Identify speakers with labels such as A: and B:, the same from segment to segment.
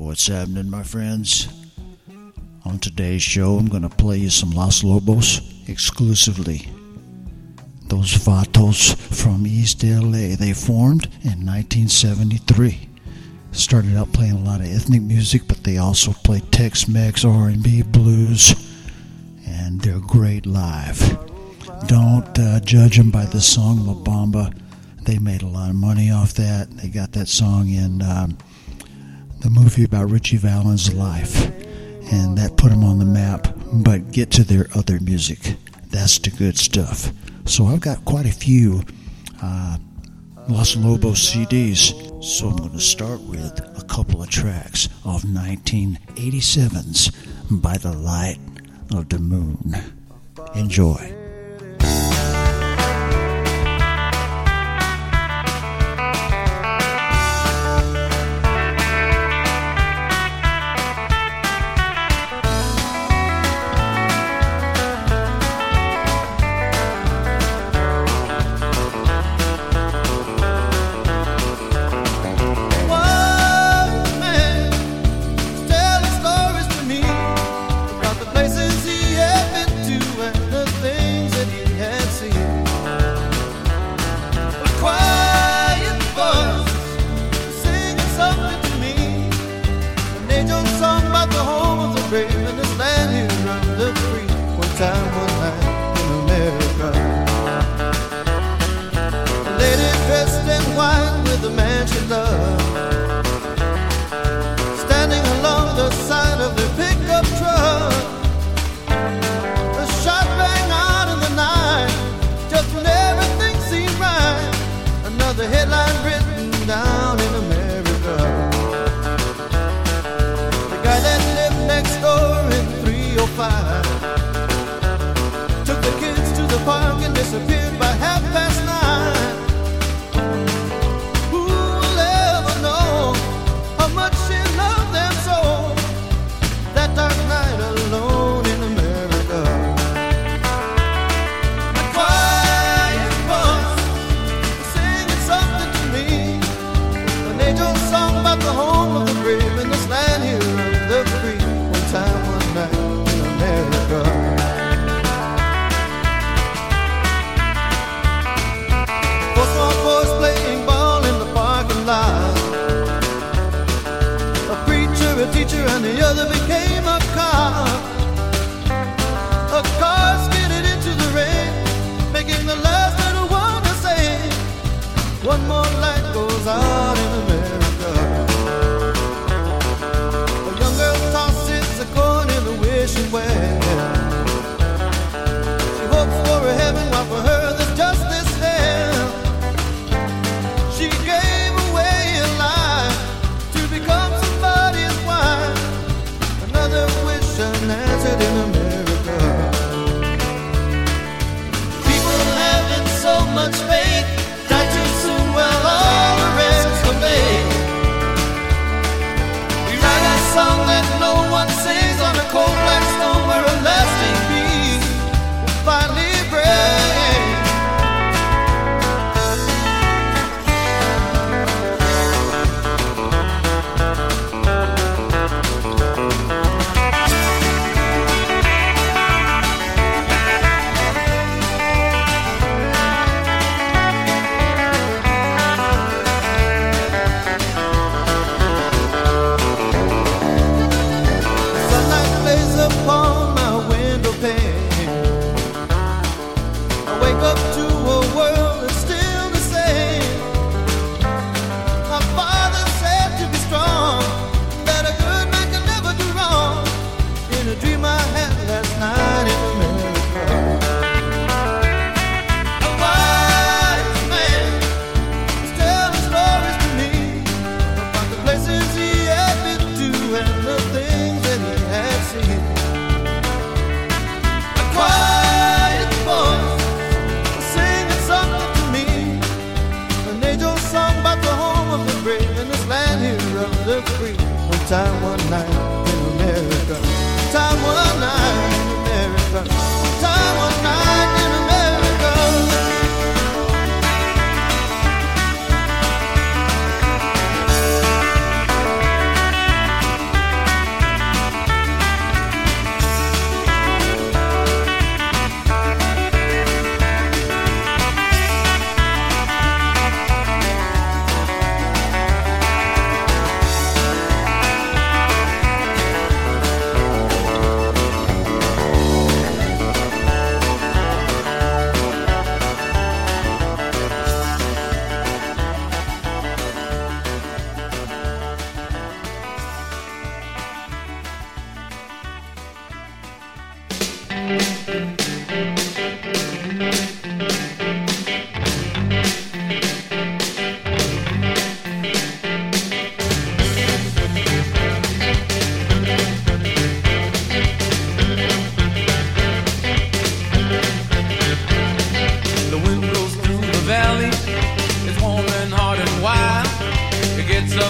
A: What's happening, my friends? On today's show, I'm going to play you some Los Lobos exclusively. Those Vatos from East LA, they formed in 1973. Started out playing a lot of ethnic music, but they also play Tex-Mex, R&B, blues, and they're great live. Don't judge them by the song La Bamba. They made a lot of money off that. They got that song in the movie about Richie Valens' life, and that put them on the map. But get to their other music. That's the good stuff. So I've got quite a few Los Lobos CDs. So I'm going to start with a couple of tracks of 1987's By the Light of the Moon. Enjoy.
B: Much faith, die too soon, well, all the rest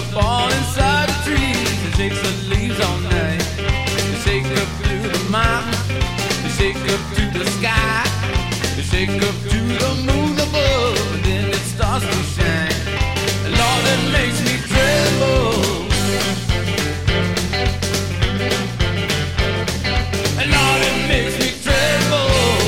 B: up all inside the trees. It shakes the leaves all night. It shakes up through the mountains. It shakes up to the sky. It shakes up to the moon above. And then it starts to shine. And Lord, it makes me tremble. And Lord, it makes me tremble.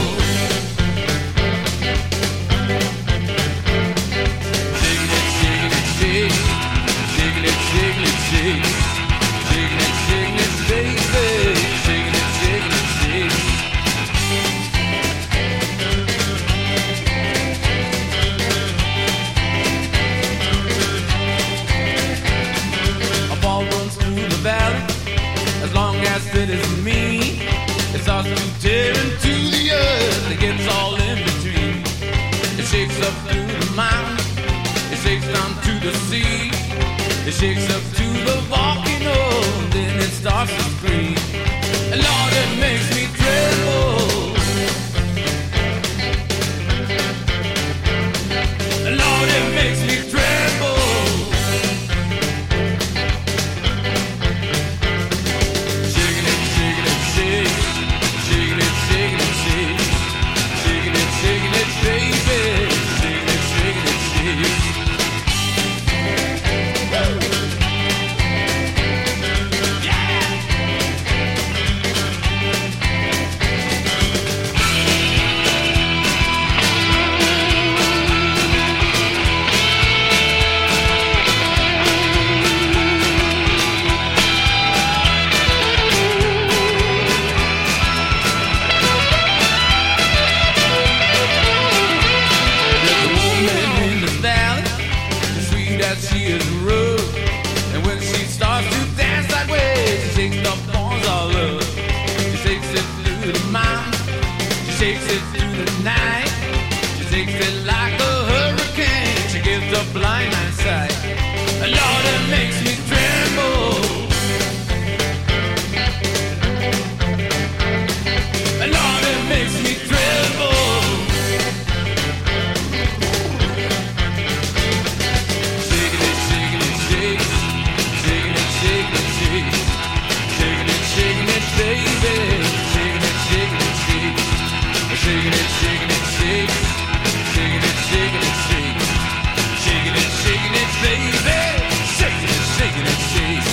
B: Shaking it, shaking it, shaking. Shaking it, shaking it, shaking. Shaking it, shaking it, baby. Shaking it, shaking it, shaking. A ball runs through the valley. As long as it is me, it starts to tear into the earth. It gets all in between. It shakes up through the mountains. It shakes down to the sea. It shakes up to the volcano. Then it starts to scream. And Lord, it makes me tremble. And Lord, it makes me tremble. Shaking it, shaking it, shake. Shaking it, shaking it, shake. Shaking it, shaking it, baby. Shaking it, shaking it, shake. There's a woman in the valley, as sweet as she is rude. And when she starts to dance that way, she shakes the bones all up. She shakes it through the mountains, she shakes it through the night. She shakes it like a hurricane, she gives the blind man sight. And Lord, it makes me tremble. And Lord, it makes me tremble. Shaking it, shaking it, shake. Shaking it, shaking it, shake. Shaking it, shaking it, baby. Shaking it, shaking it, shake. Shaking it, shaking it, shake. Shaking it, shaking it, shake. Shaking it, shaking it, baby. Shaking it, shaking it, shake.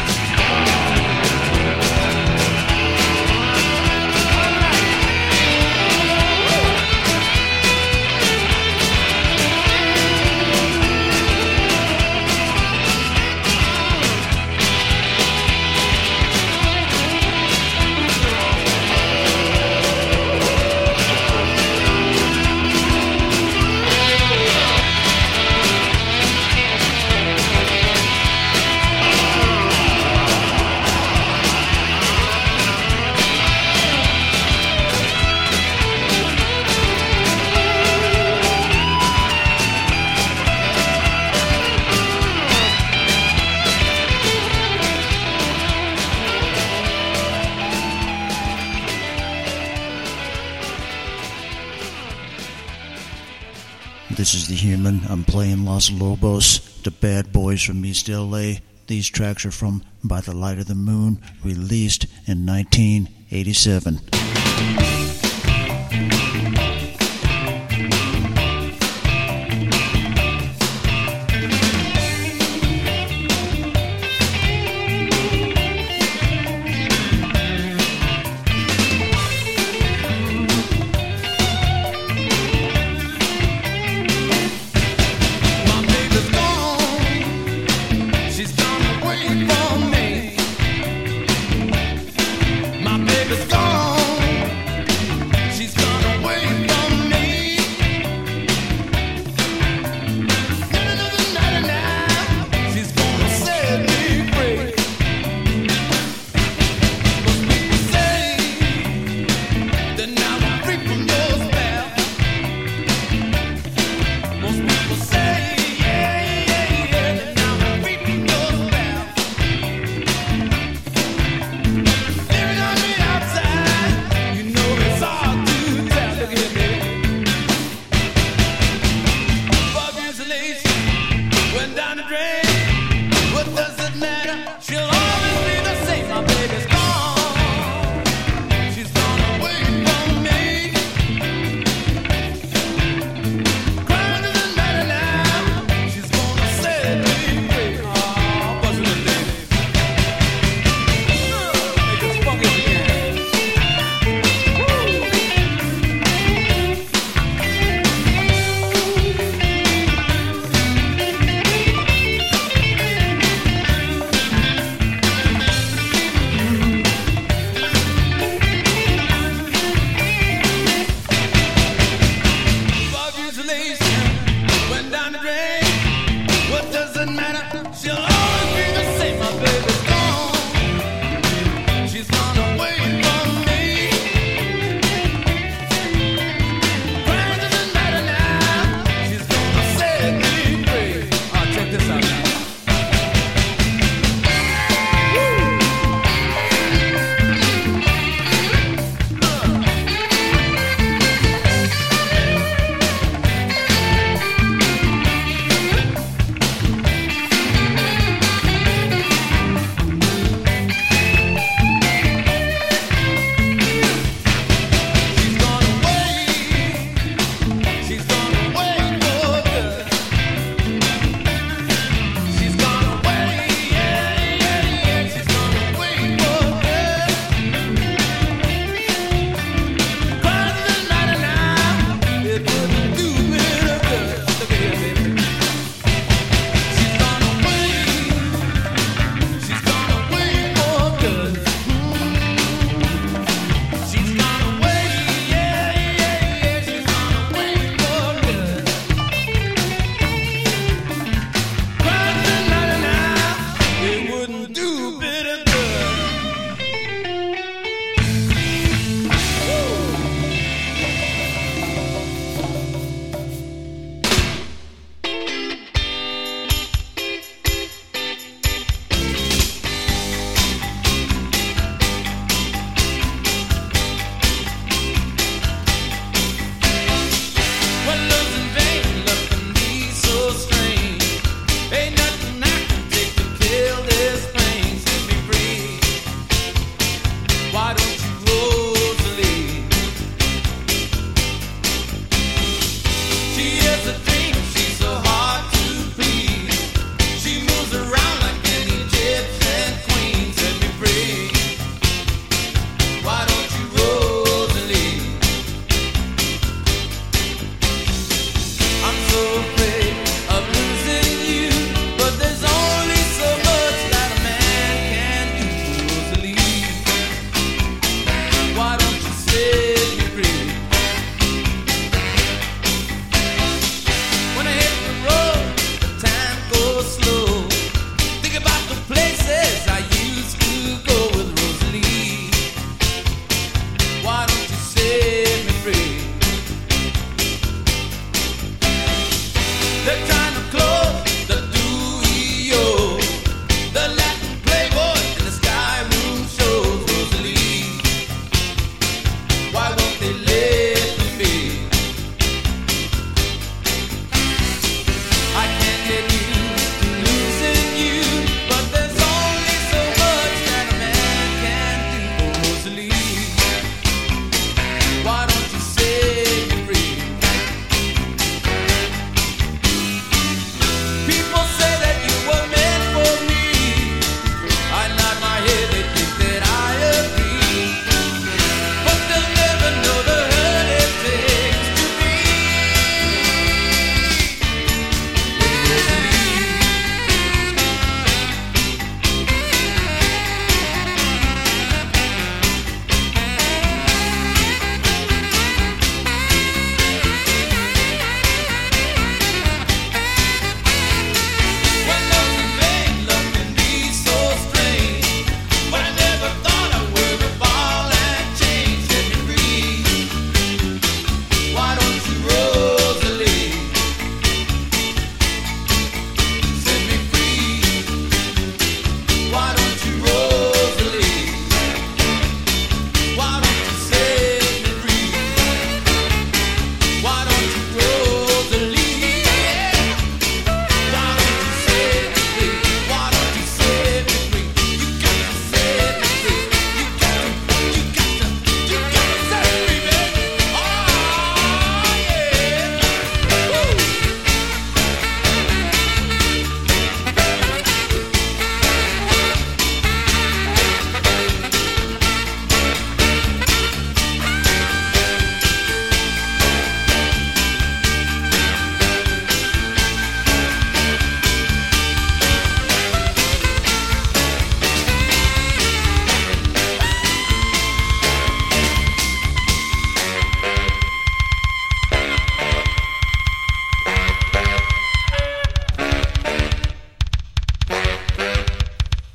A: This is The Human. I'm playing Los Lobos, the bad boys from East LA. These tracks are from By the Light of the Moon, released in 1987.
B: My baby's gone. She's gone away from me. My baby's gone.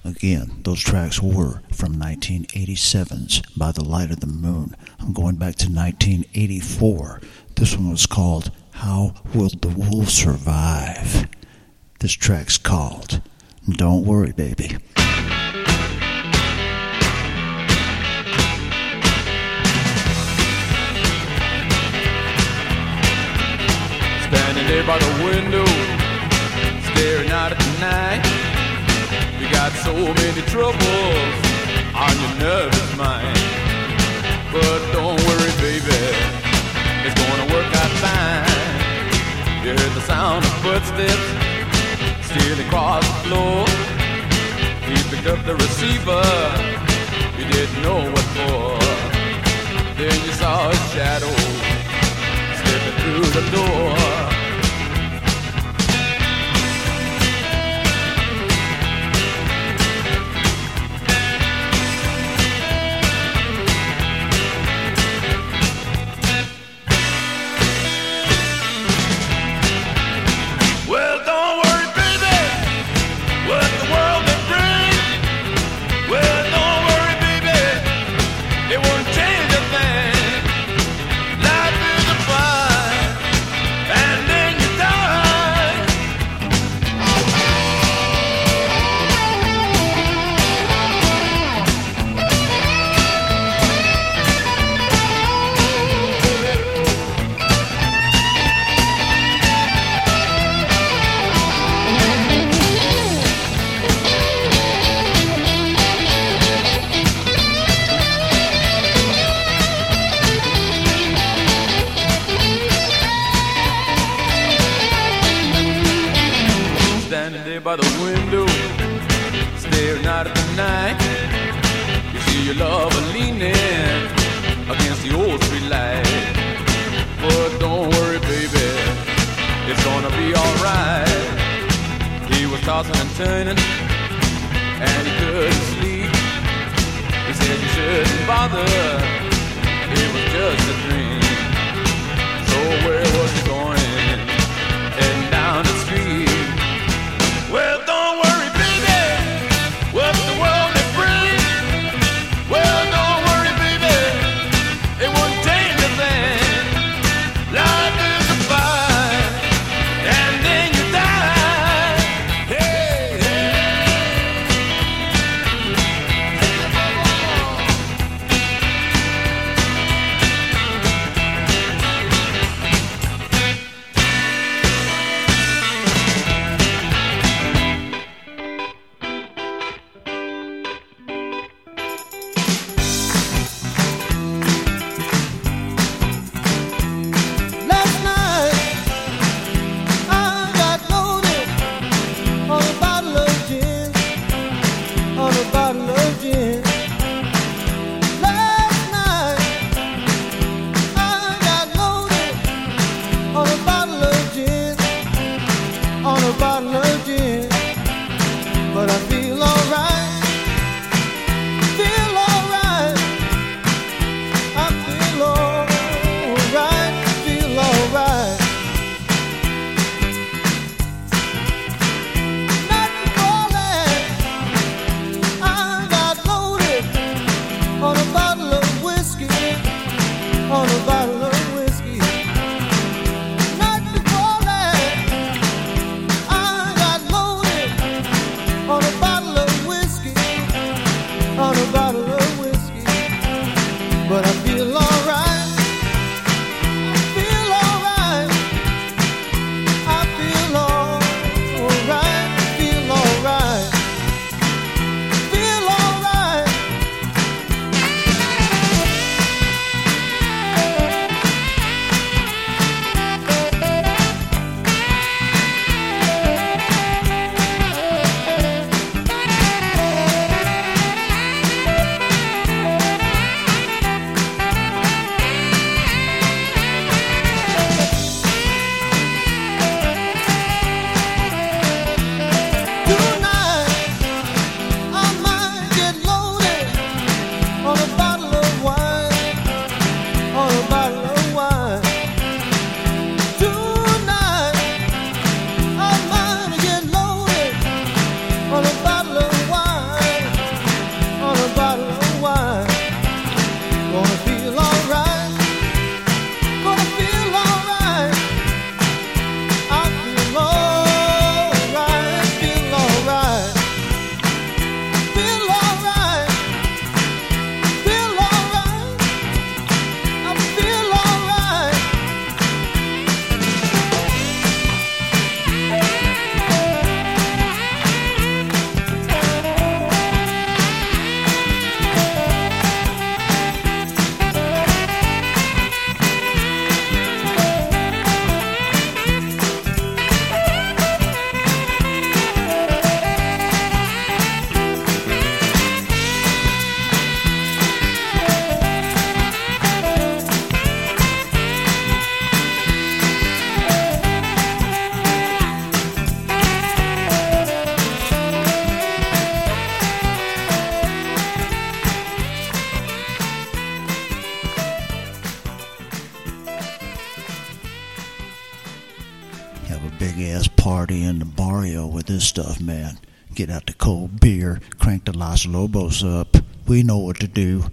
A: Again, those tracks were from 1987's By the Light of the Moon. I'm going back to 1984. This one was called How Will the Wolves Survive? This track's called Don't Worry, Baby.
B: Standing there by the window, staring out at the night. You got so many troubles on your nervous mind. But don't worry, baby, it's gonna work out fine. You heard the sound of footsteps stealing across the floor. He picked up the receiver, you didn't know what for. Then you saw his shadow slipping through the door. By the window, staring out at the night. You see your lover leaning against the old street light. But don't worry, baby, it's gonna be alright. He was tossing and turning, and he couldn't sleep. He said you shouldn't bother, it was just a dream. So where was he going? Heading down the street. Well, don't worry, baby, what the world may bring. Well, don't worry, baby, it won't change a thing. Life is a fight, and then you die. Hey, hey.
A: party in the barrio with this stuff, man. Get out the cold beer, crank the Los Lobos up. We know what to do.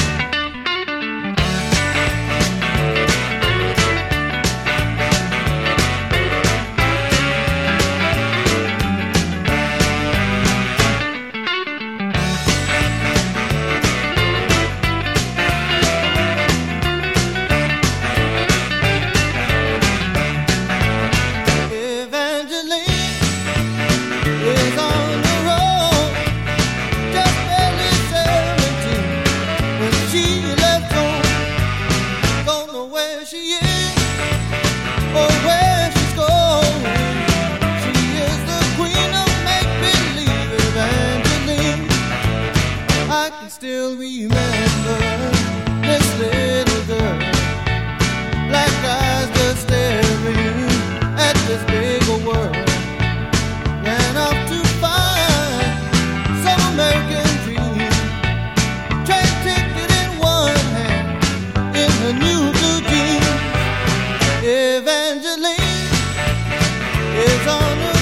C: Still remember this little girl, black eyes just staring at this big old world. Ran off to find some American dream. Train ticket in one hand, in her new blue jeans. Evangeline is on the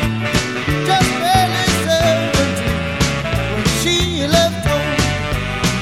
C: road, just barely 17 when she left home.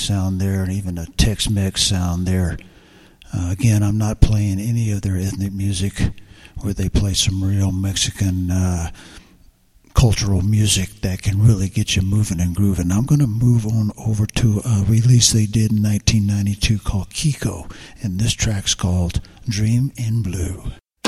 A: sound there, and even a Tex-Mex sound there. Again, I'm not playing any of their ethnic music where they play some real Mexican cultural music that can really get you moving and grooving. I'm going to move on over to a release they did in 1992 called Kiko, and this track's called Dream in Blue.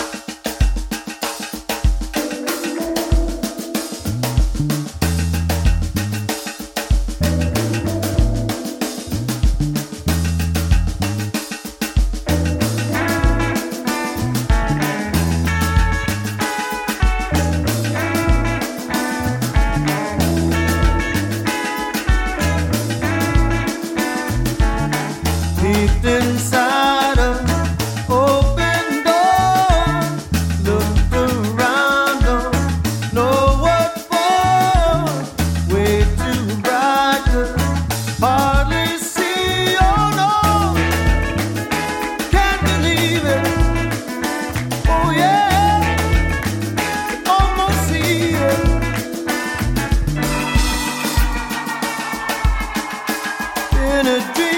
C: Deep inside of open door, look around, don't know what for. Way too bright to hardly see. Oh no, can't believe it. Oh yeah, almost see it. In a dream.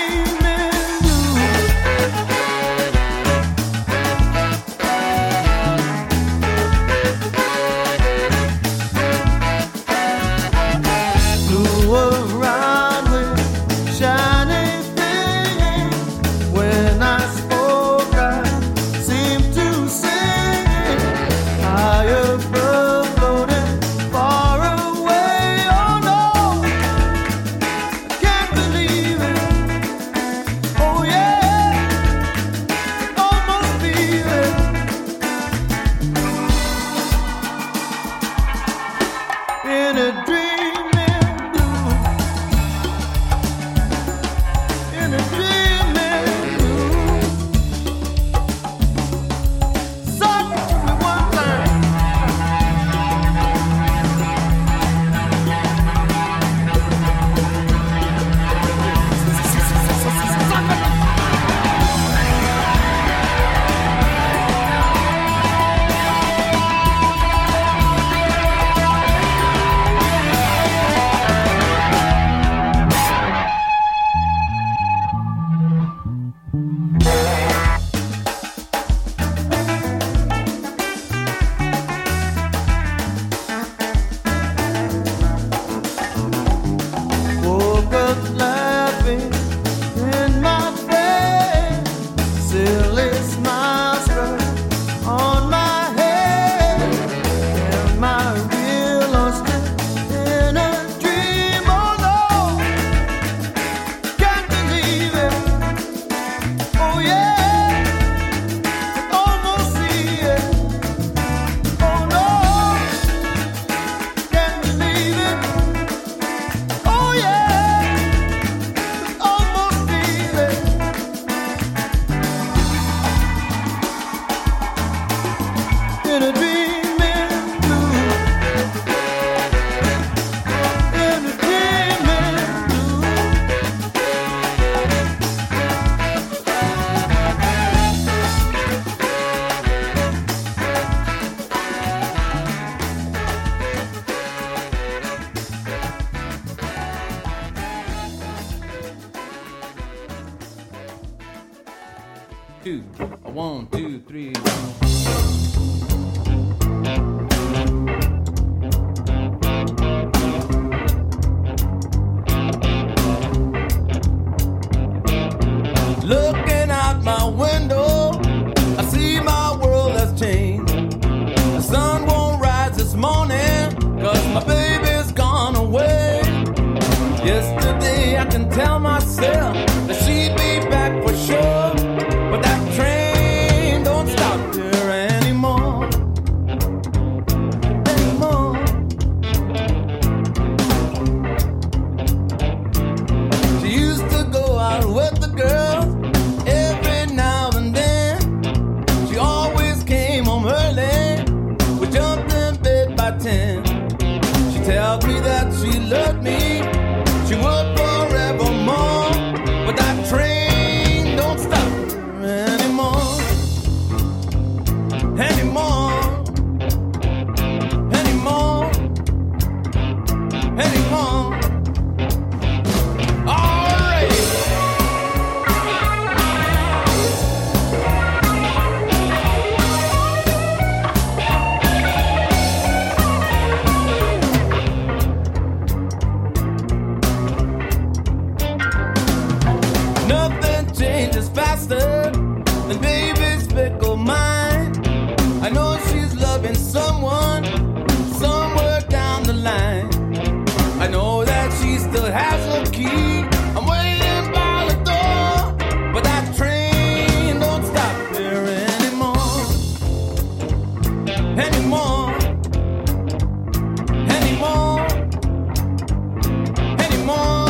B: two, a 1, 2, 3, 1. Looking out my window, I see my world has changed. The sun won't rise this morning, 'cause my baby's gone away. Yesterday I can tell myself that she'd be back for sure, but that train don't stop here anymore. She used to go out with the girls Nothing changes faster than baby's fickle mind. I know she's loving someone somewhere down the line. I know that she still has a key. I'm waiting by the door, but that train don't stop here anymore. Anymore. Anymore. Anymore.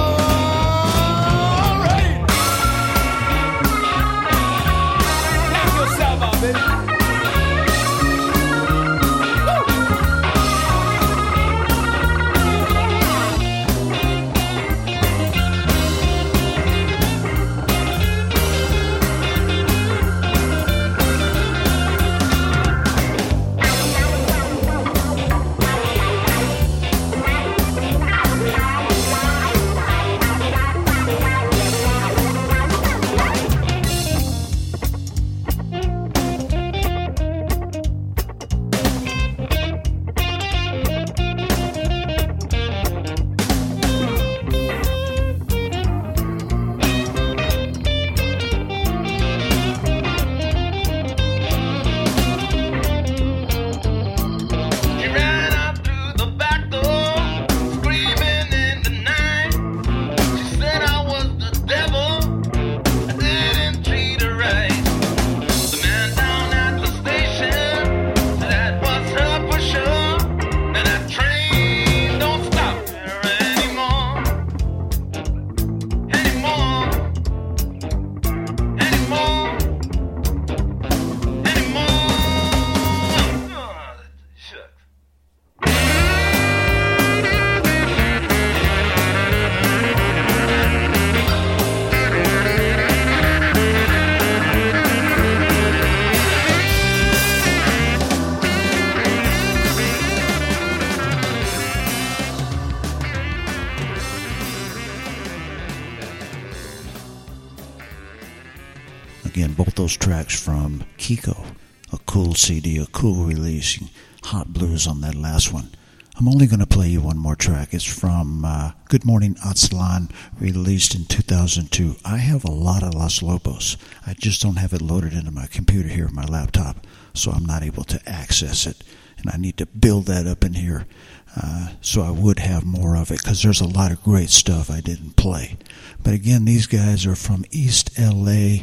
B: Right. Knock yourself out, baby.
A: Again, both those tracks from Kiko, a cool CD, a cool release, Hot Blues on that last one. I'm only going to play you one more track. It's from Good Morning Aztlan, released in 2002. I have a lot of Los Lobos. I just don't have it loaded into my computer here, my laptop, so I'm not able to access it. And I need to build that up in here so I would have more of it, because there's a lot of great stuff I didn't play. But again, these guys are from East L.A.,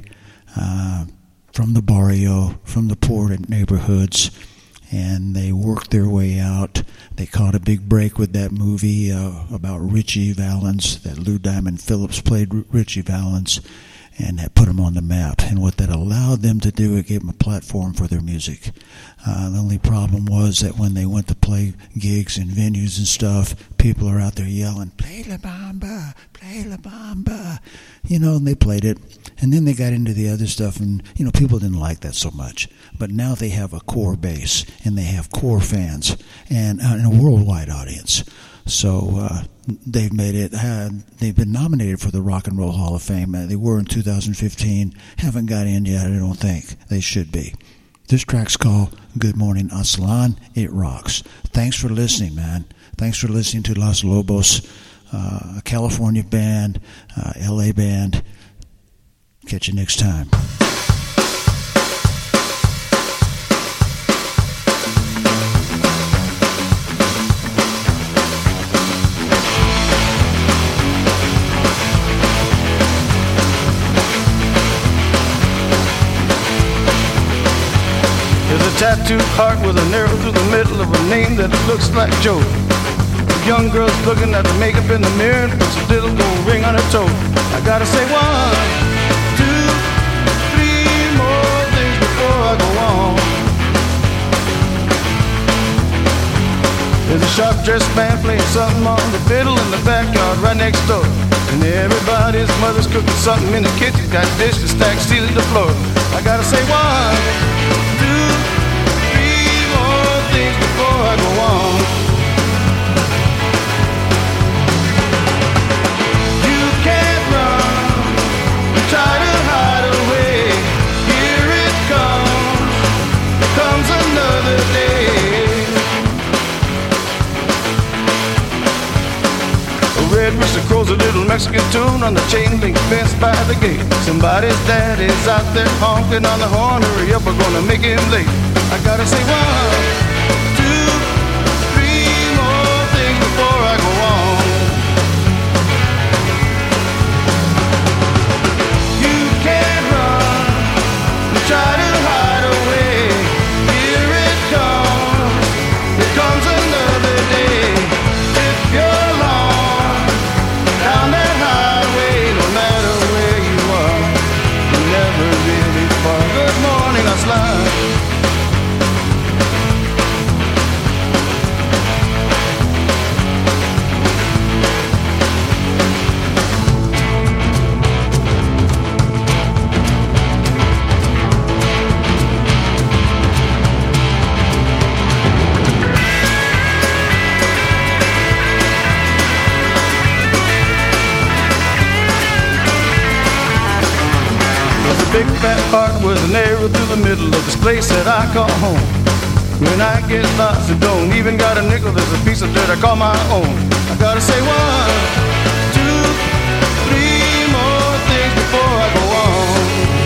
A: from the barrio, from the poor neighborhoods, and they worked their way out. They caught a big break with that movie about Ritchie Valens, that Lou Diamond Phillips played Ritchie Valens, and that put them on the map. And what that allowed them to do, it gave them a platform for their music. The only problem was that when they went to play gigs and venues and stuff, people are out there yelling, "Play La Bamba, play La Bamba," and they played it. And then they got into the other stuff, and, people didn't like that so much. But now they have a core base, and they have core fans, and a worldwide audience. So they've made it. They've been nominated for the Rock and Roll Hall of Fame. They were in 2015. Haven't got in yet, I don't think. They should be. This track's called Good Morning Aztlan. It rocks. Thanks for listening, man. Thanks for listening to Los Lobos, a California band, LA band. Catch you next time.
D: Tattooed heart with an arrow through the middle of a name that looks like Joe. A young girl's looking at the makeup in the mirror and puts a little gold ring on her toe. I gotta say 1, 2, 3 more things before I go on. There's a sharp-dressed band playing something on the fiddle in the backyard right next door. And everybody's mother's cooking something in the kitchen, got dishes stacked, sealing the floor. I gotta say 1, 2, things before I go on. You can't run, try to hide away. Here it comes another day. A red rooster crows a little Mexican tune on the chain link fence by the gate. Somebody's daddy's out there honking on the horn. Hurry up, we're gonna make him late. I gotta say 1, 2, 3 more things before I go on. You can't run and try to hide away. Here it comes another day. If you're long down that highway, no matter where you are, you're never really far. Good morning, I slide. Big fat heart with an arrow through the middle of this place that I call home. When I get lost and don't even got a nickel, there's a piece of dirt I call my own. I gotta say 1, 2, 3 more things before I go on.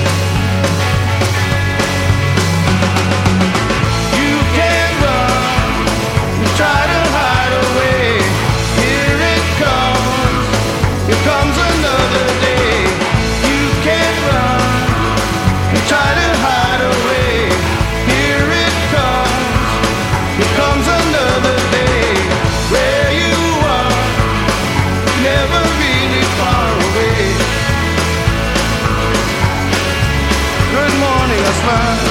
D: You can't run and try to hide away. Here it comes another day. You can't run and try to hide away. Here it comes another day. Where you are, never really far away. Good morning, I smile.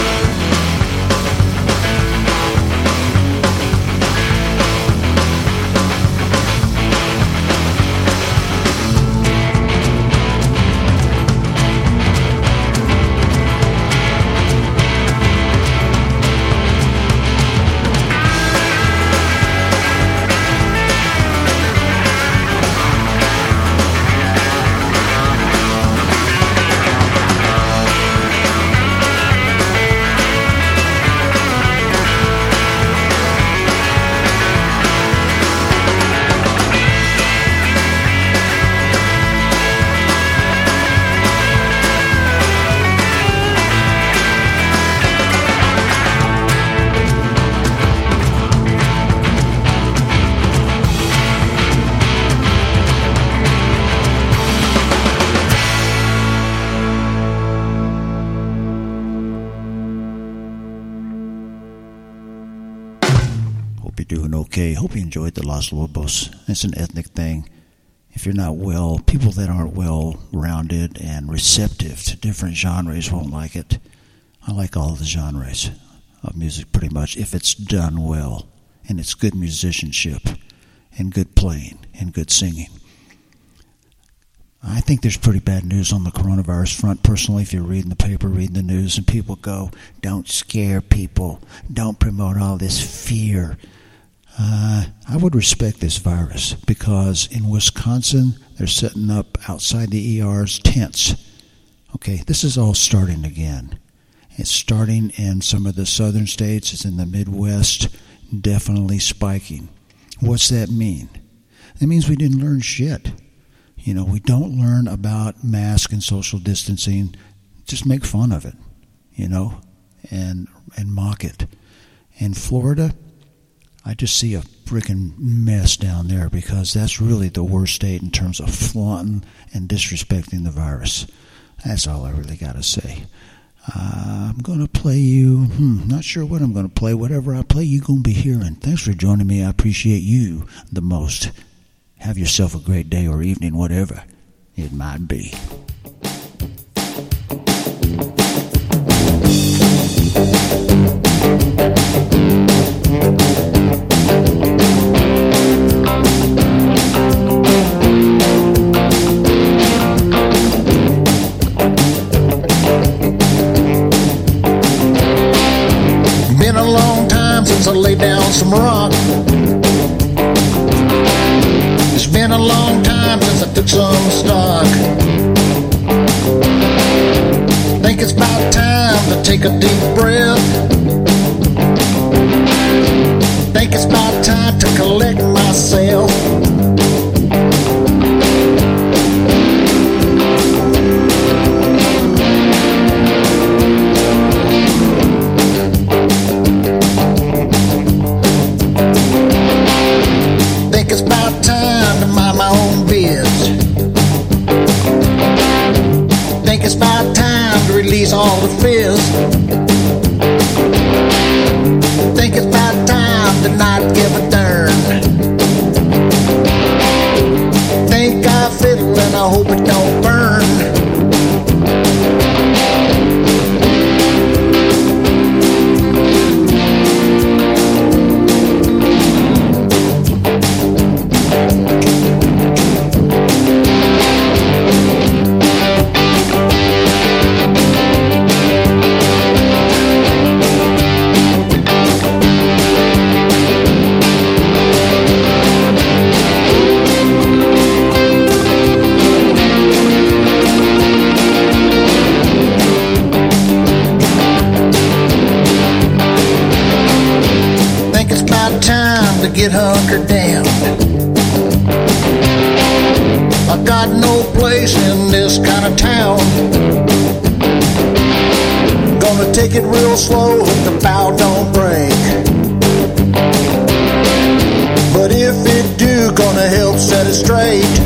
A: Okay, hope you enjoyed the Los Lobos. It's an ethnic thing. If you're not well, people that aren't well-rounded and receptive to different genres won't like it. I like all the genres of music pretty much, if it's done well, and it's good musicianship, and good playing, and good singing. I think there's pretty bad news on the coronavirus front, personally, if you're reading the paper, reading the news, and people go, don't scare people, don't promote all this fear. I would respect this virus because in Wisconsin, they're setting up outside the ERs tents. Okay, this is all starting again. It's starting in some of the southern states. It's in the Midwest, definitely spiking. What's that mean? That means we didn't learn shit. You know, we don't learn about mask and social distancing. Just make fun of it, you know, and mock it. In Florida, I just see a freaking mess down there because that's really the worst state in terms of flaunting and disrespecting the virus. That's all I really got to say. I'm going to play you, not sure what I'm going to play. Whatever I play, you're going to be hearing. Thanks for joining me. I appreciate you the most. Have yourself a great day or evening, whatever it might be.
E: Been a long time since I laid down some rock. It's been a long time since I took some stock. Think it's about time to take a deep breath. Think it's about time to collect myself. release all the fears. Think it's about time to not give a darn. Think I fiddle and I hope it don't burn. Get hunkered down. I got no place in this kind of town. Gonna take it real slow, hope the bow don't break. But if it do, gonna help set it straight.